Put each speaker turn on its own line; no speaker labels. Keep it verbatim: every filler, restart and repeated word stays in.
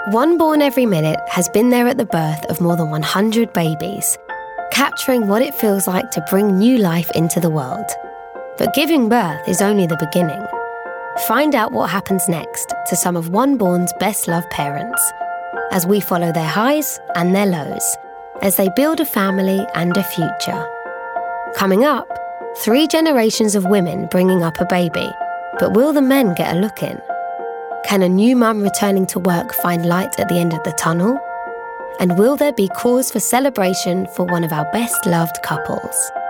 One Born Every Minute has been there at the birth of more than one hundred babies, capturing what it feels like to bring new life into the world. But giving birth is only the beginning. Find out what happens next to some of One Born's best-loved parents as we follow their highs and their lows as they build a family and a future. Coming up, three generations of women bringing up a baby, but will the men get a look in? Can a new mum returning to work find light at the end of the tunnel? And will there be cause for celebration for one of our best-loved couples?